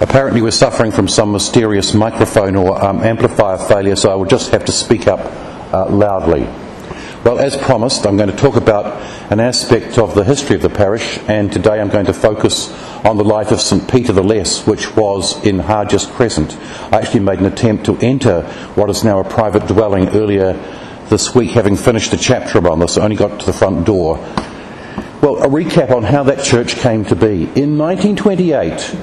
Apparently we're suffering from some mysterious microphone or amplifier failure, so I will just have to speak up loudly. Well, as promised, I'm going to talk about an aspect of the history of the parish, and today I'm going to focus on the life of St Peter the Less, which was in Hargest Crescent. I actually made an attempt to enter what is now a private dwelling earlier this week, having finished a chapter on this. I only got to the front door. Well, a recap on how that church came to be. In 1928,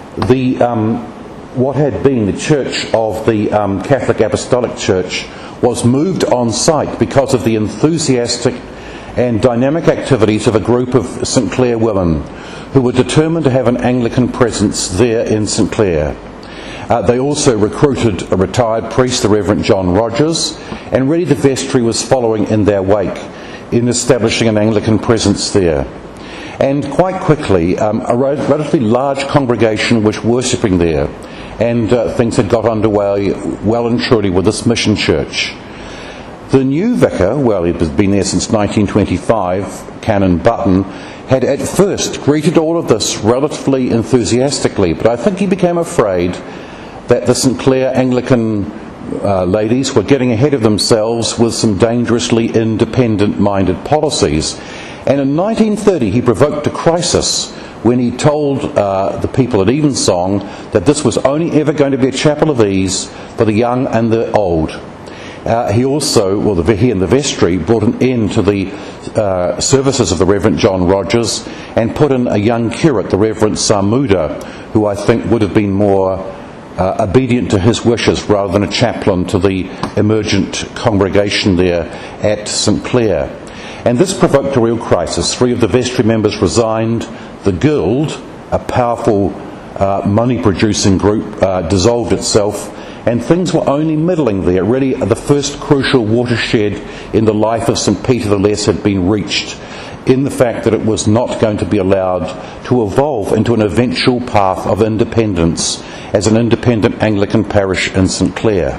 what had been the church of the Catholic Apostolic Church was moved on site because of the enthusiastic and dynamic activities of a group of St Clair women who were determined to have an Anglican presence there in St Clair. They also recruited a retired priest, the Reverend John Rogers, and really the vestry was following in their wake in establishing an Anglican presence there. And quite quickly, a relatively large congregation was worshipping there, and things had got underway well and truly with this mission church. The new vicar, well, he'd been there since 1925, Canon Button, had at first greeted all of this relatively enthusiastically, but I think he became afraid that the St Clair Anglican ladies were getting ahead of themselves with some dangerously independent-minded policies. And in 1930 he provoked a crisis when he told the people at Evensong that this was only ever going to be a chapel of ease for the young and the old. He also, he and the vestry, brought an end to the services of the Reverend John Rogers and put in a young curate, the Reverend Samuda, who I think would have been more obedient to his wishes rather than a chaplain to the emergent congregation there at St Clair. And this provoked a real crisis. 3 of the vestry members resigned. The Guild, a powerful money-producing group, dissolved itself, and things were only middling there. Really, the first crucial watershed in the life of St Peter the Less had been reached, in the fact that it was not going to be allowed to evolve into an eventual path of independence as an independent Anglican parish in St Clair.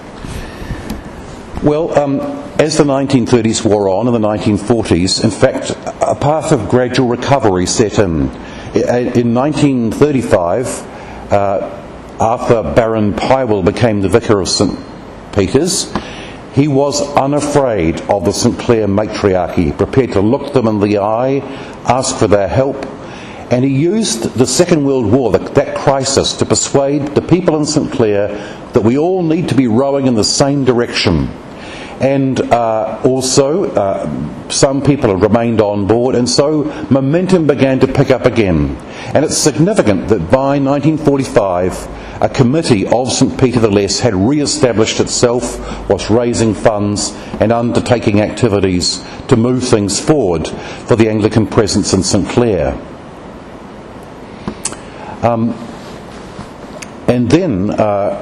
Well, as the 1930s wore on, in the 1940s, in fact, a path of gradual recovery set in. In 1935, Arthur Baron Pywell became the vicar of St Peter's. He was unafraid of the St Clair matriarchy, prepared to look them in the eye, ask for their help, and he used the Second World War, that crisis, to persuade the people in St Clair that we all need to be rowing in the same direction. And also, some people have remained on board, and so momentum began to pick up again. And it's significant that by 1945, a committee of St Peter the Less had re-established itself, was raising funds and undertaking activities to move things forward for the Anglican presence in St Clair. And then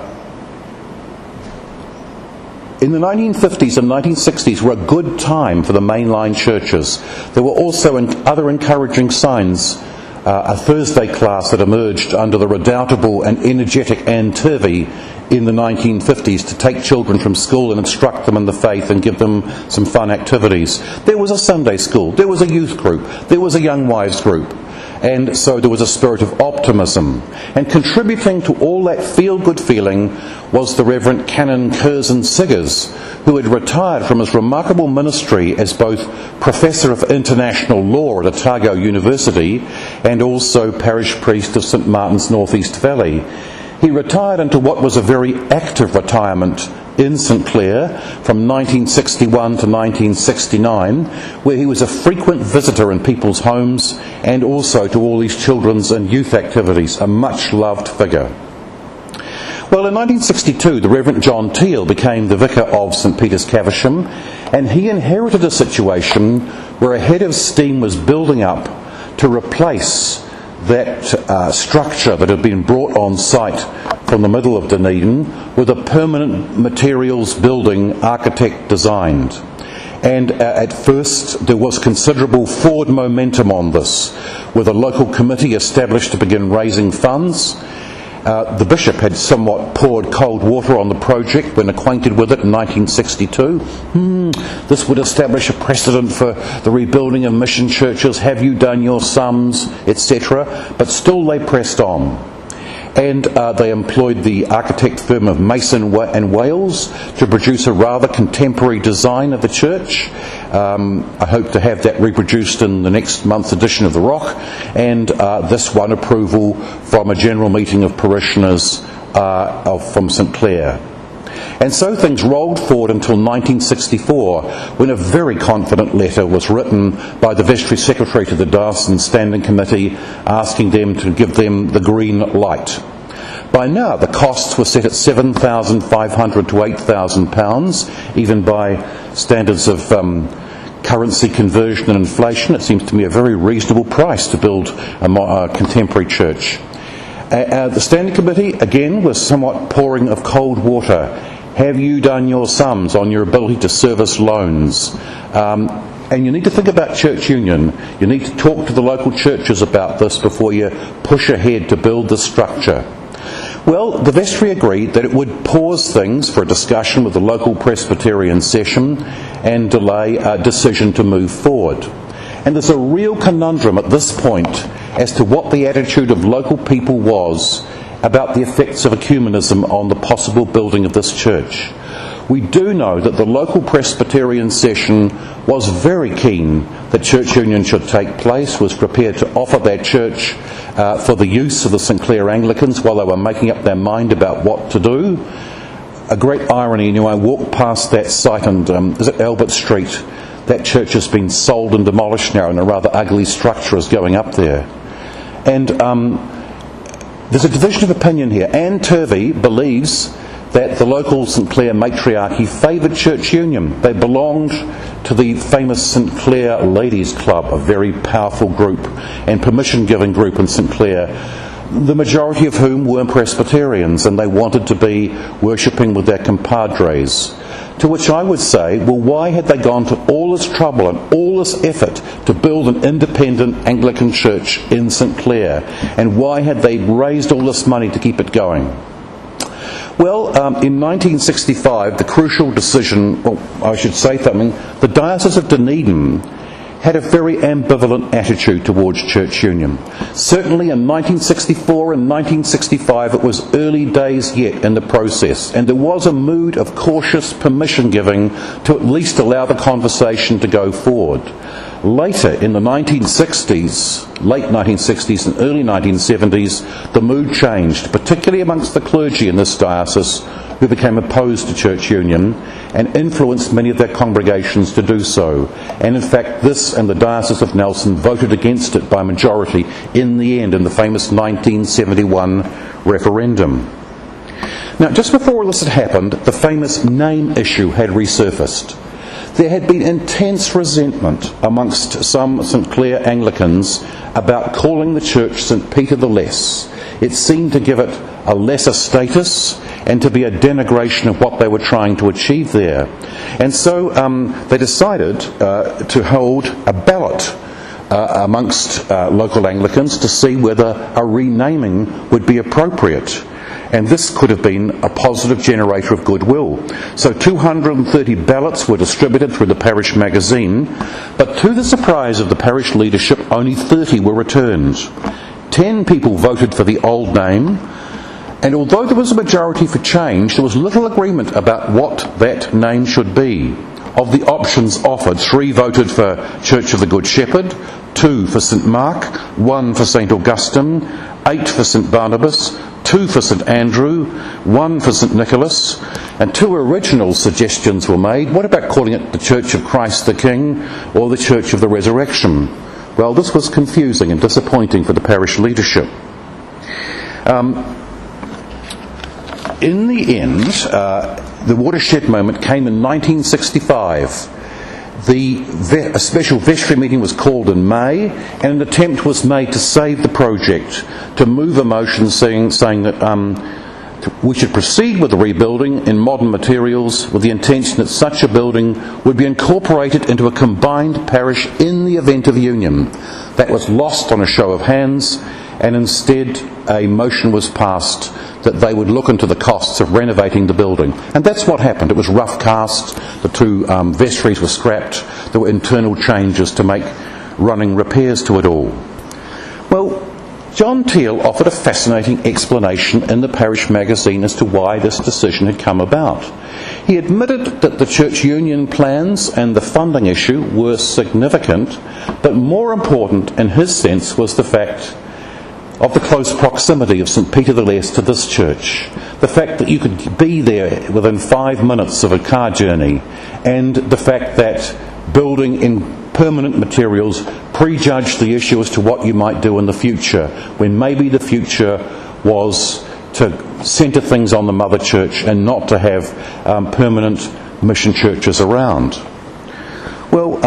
in the 1950s and 1960s were a good time for the mainline churches. There were also other encouraging signs. A Thursday class that emerged under the redoubtable and energetic Anne Turvey in the 1950s to take children from school and instruct them in the faith and give them some fun activities. There was a Sunday school, there was a youth group, there was a young wives group. And so there was a spirit of optimism. And contributing to all that feel-good feeling was the Reverend Canon Curzon Siggers, who had retired from his remarkable ministry as both Professor of International Law at Otago University and also parish priest of St Martin's North East Valley. He retired into what was a very active retirement in St Clair from 1961 to 1969, where he was a frequent visitor in people's homes and also to all these children's and youth activities, a much-loved figure. Well, in 1962, the Reverend John Teal became the vicar of St Peter's Caversham, and he inherited a situation where a head of steam was building up to replace that structure that had been brought on site from the middle of Dunedin with a permanent materials building architect designed. And at first there was considerable forward momentum on this, with a local committee established to begin raising funds. The bishop had somewhat poured cold water on the project when acquainted with it in 1962. This would establish a precedent for the rebuilding of mission churches. Have you done your sums, etc.? But still they pressed on. and they employed the architect firm of Mason and Wales to produce a rather contemporary design of the church. I hope to have that reproduced in the next month's edition of The Rock, and this won approval from a general meeting of parishioners from St Clair. And so things rolled forward until 1964, when a very confident letter was written by the vestry secretary to the Diocesan Standing Committee asking them to give them the green light. By now, the costs were set at £7,500 to £8,000, even by standards of currency conversion and inflation. It seems to me a very reasonable price to build a contemporary church. The Standing Committee, again, was somewhat pouring of cold water. Have you done your sums on your ability to service loans? And you need to think about church union. You need to talk to the local churches about this before you push ahead to build the structure. Well, the vestry agreed that it would pause things for a discussion with the local Presbyterian session and delay a decision to move forward. And there's a real conundrum at this point as to what the attitude of local people was about the effects of ecumenism on the possible building of this church. We do know that the local Presbyterian session was very keen that church union should take place, was prepared to offer their church for the use of the St Clair Anglicans while they were making up their mind about what to do. A great irony, I walked past that site and is it Albert Street? That church has been sold and demolished now, and a rather ugly structure is going up there. And there's a division of opinion here. Anne Turvey believes that the local St Clair matriarchy favoured church union. They belonged to the famous St Clair Ladies Club, a very powerful group and permission-giving group in St Clair, the majority of whom were Presbyterians, and they wanted to be worshipping with their compadres. To which I would say, well, why had they gone to all this trouble and all this effort to build an independent Anglican church in St Clair? And why had they raised all this money to keep it going? Well, in 1965, the crucial decision, the Diocese of Dunedin had a very ambivalent attitude towards church union. Certainly in 1964 and 1965 it was early days yet in the process, and there was a mood of cautious permission giving to at least allow the conversation to go forward. Later in the 1960s, late 1960s and early 1970s, the mood changed, particularly amongst the clergy in this diocese, who became opposed to church union and influenced many of their congregations to do so. And in fact, this and the Diocese of Nelson voted against it by majority in the end in the famous 1971 referendum. Now, just before all this had happened, the famous name issue had resurfaced. There had been intense resentment amongst some St Clair Anglicans about calling the church St Peter the Less. It seemed to give it a lesser status and to be a denigration of what they were trying to achieve there. And so they decided to hold a ballot amongst local Anglicans to see whether a renaming would be appropriate. And this could have been a positive generator of goodwill. So 230 ballots were distributed through the parish magazine, but to the surprise of the parish leadership, only 30 were returned. 10 people voted for the old name, and although there was a majority for change, there was little agreement about what that name should be. Of the options offered, 3 voted for Church of the Good Shepherd, 2 for St Mark, 1 for St Augustine, 8 for St Barnabas, 2 for St Andrew, 1 for St Nicholas, and 2 original suggestions were made. What about calling it the Church of Christ the King or the Church of the Resurrection? Well, this was confusing and disappointing for the parish leadership. In the end, the watershed moment came in 1965. A special vestry meeting was called in May, and an attempt was made to save the project, to move a motion saying that we should proceed with the rebuilding in modern materials with the intention that such a building would be incorporated into a combined parish in the event of union. That was lost on a show of hands, and instead a motion was passed that they would look into the costs of renovating the building. And that's what happened. It was rough cast, the 2 vestries were scrapped, there were internal changes to make running repairs to it all. Well, John Teal offered a fascinating explanation in the parish magazine as to why this decision had come about. He admitted that the church union plans and the funding issue were significant, but more important in his sense was the fact of the close proximity of St Peter the Less to this church. The fact that you could be there within 5 minutes of a car journey, and the fact that building in permanent materials prejudged the issue as to what you might do in the future, when maybe the future was to centre things on the mother church and not to have permanent mission churches around. Well,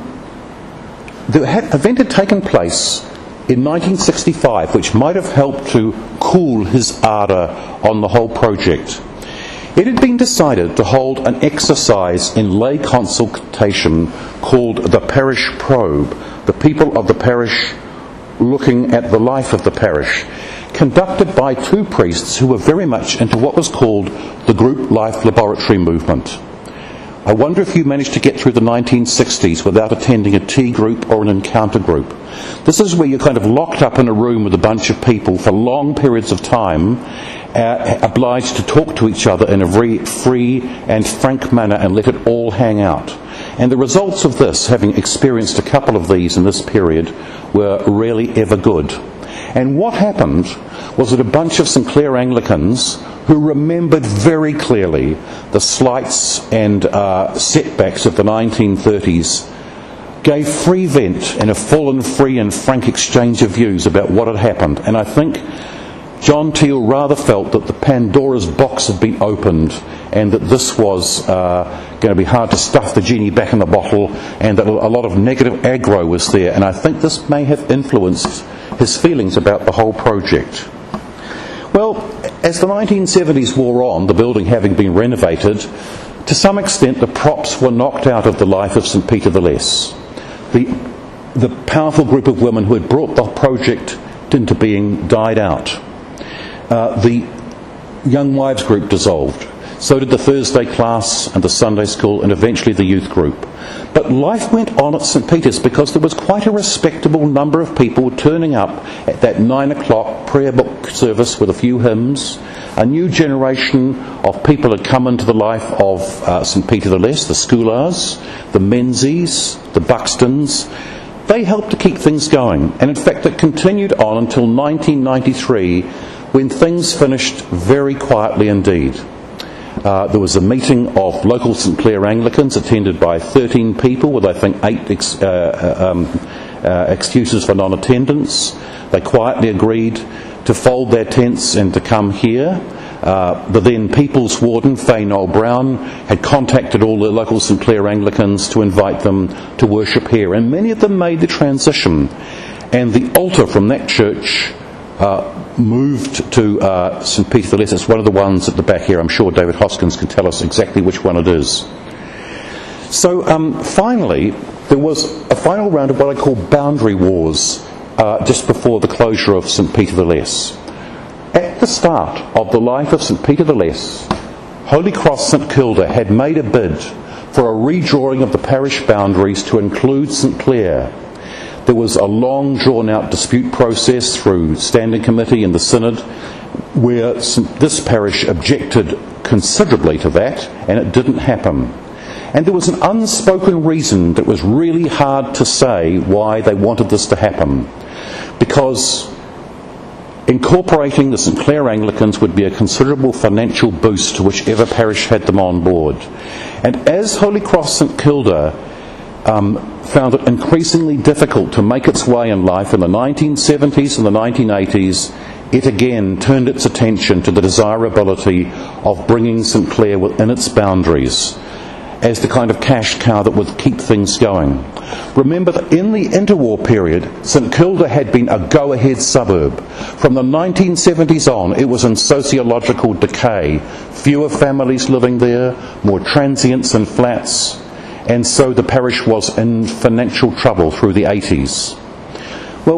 the event had taken place in 1965, which might have helped to cool his ardour on the whole project. It had been decided to hold an exercise in lay consultation called the Parish Probe, the people of the parish looking at the life of the parish, conducted by two priests who were very much into what was called the group life laboratory movement. I wonder if you managed to get through the 1960s without attending a tea group or an encounter group. This is where you're kind of locked up in a room with a bunch of people for long periods of time, obliged to talk to each other in a very free and frank manner and let it all hang out. And the results of this, having experienced a couple of these in this period, were rarely ever good. And what happened was that a bunch of St Clair Anglicans who remembered very clearly the slights and setbacks of the 1930s gave free vent in a full and free and frank exchange of views about what had happened. And I think John Teal rather felt that the Pandora's box had been opened and that this was going to be hard to stuff the genie back in the bottle, and that a lot of negative aggro was there. And I think this may have influenced his feelings about the whole project. Well, as the 1970s wore on, the building having been renovated, to some extent the props were knocked out of the life of St Peter the Less. The powerful group of women who had brought the project into being died out. The Young Wives group dissolved. So did the Thursday class and the Sunday school and eventually the youth group. But life went on at St Peter's because there was quite a respectable number of people turning up at that 9 o'clock prayer book service with a few hymns. A new generation of people had come into the life of St Peter the Less, the Schoolars, the Menzies, the Buxtons. They helped to keep things going. And in fact it continued on until 1993, when things finished very quietly indeed. There was a meeting of local St Clair Anglicans attended by 13 people with I think 8 excuses for non-attendance. They quietly agreed to fold their tents and to come here. The then People's Warden, Fay Noel Brown, had contacted all the local St Clair Anglicans to invite them to worship here. And many of them made the transition. And the altar from that church moved to St Peter the Less. It's one of the ones at the back here. I'm sure David Hoskins can tell us exactly which one it is. So finally, there was a final round of what I call boundary wars just before the closure of St Peter the Less. At the start of the life of St Peter the Less, Holy Cross St Kilda had made a bid for a redrawing of the parish boundaries to include St Clair. There was a long drawn-out dispute process through Standing Committee and the Synod where this parish objected considerably to that, and it didn't happen. And there was an unspoken reason that was really hard to say why they wanted this to happen. Because incorporating the St Clair Anglicans would be a considerable financial boost to whichever parish had them on board. And as Holy Cross St Kilda found it increasingly difficult to make its way in life in the 1970s and the 1980s, it again turned its attention to the desirability of bringing St Clair within its boundaries as the kind of cash cow that would keep things going. Remember that in the interwar period, St Kilda had been a go-ahead suburb. From the 1970s on, it was in sociological decay. Fewer families living there, more transients and flats, and so the parish was in financial trouble through the 80s. Well,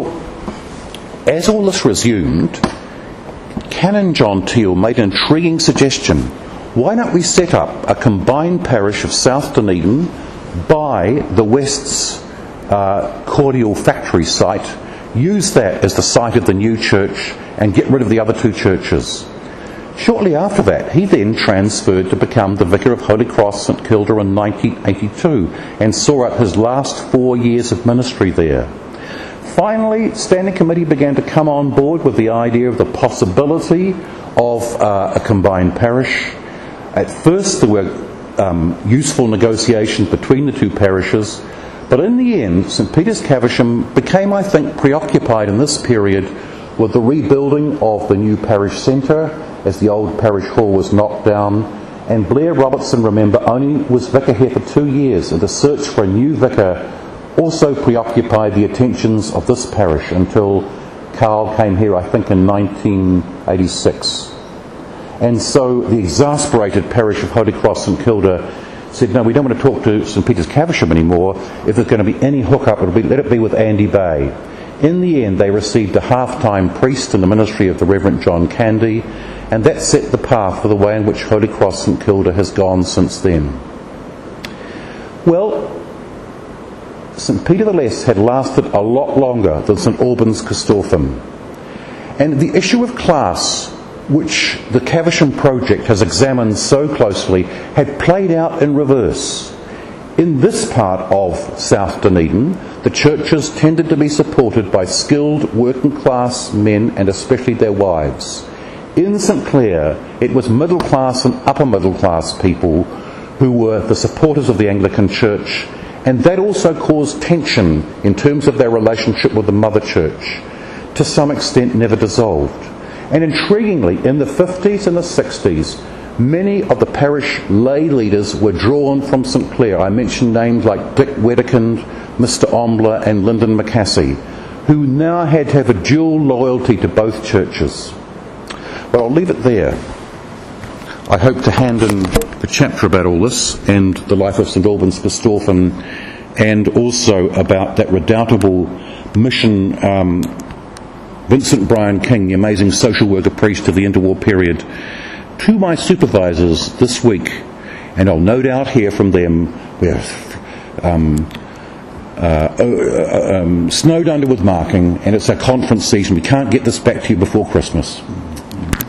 as all this resumed, Canon John Teal made an intriguing suggestion. Why don't we set up a combined parish of South Dunedin by the West's cordial factory site use that as the site of the new church and get rid of the other two churches. Shortly after that, he then transferred to become the Vicar of Holy Cross, St Kilda in 1982 and saw out his last 4 years of ministry there. Finally, Standing Committee began to come on board with the idea of the possibility of a combined parish. At first there were useful negotiations between the two parishes, but in the end St Peter's Caversham became, I think, preoccupied in this period with the rebuilding of the new parish centre as the old parish hall was knocked down, and Blair Robertson, remember, only was vicar here for 2 years, and the search for a new vicar also preoccupied the attentions of this parish until Carl came here, I think, in 1986. And so the exasperated parish of Holy Cross St Kilda said, no, we don't want to talk to St Peter's Caversham anymore. If there's going to be any hookup, let it be with Andy Bay. In the end, they received a half-time priest in the ministry of the Reverend John Candy, and that set the path for the way in which Holy Cross St Kilda has gone since then. Well, St Peter the Less had lasted a lot longer than St Albans Corstorphine. And the issue of class, which the Caversham project has examined so closely, had played out in reverse. In this part of South Dunedin, the churches tended to be supported by skilled working class men and especially their wives. In St Clair, it was middle class and upper middle class people who were the supporters of the Anglican Church, and that also caused tension in terms of their relationship with the Mother Church, to some extent never dissolved. And intriguingly, in the 50s and the 60s, many of the parish lay leaders were drawn from St Clair. I mentioned names like Dick Wedekind, Mr Ombler and Lyndon Macassey, who now had to have a dual loyalty to both churches. But I'll leave it there. I hope to hand in a chapter about all this and the life of St Albans Corstorphine, and also about that redoubtable mission, Vincent Bryan King, the amazing social worker priest of the interwar period, to my supervisors this week, and I'll no doubt hear from them. We're snowed under with marking, and it's our conference season. We can't get this back to you before Christmas.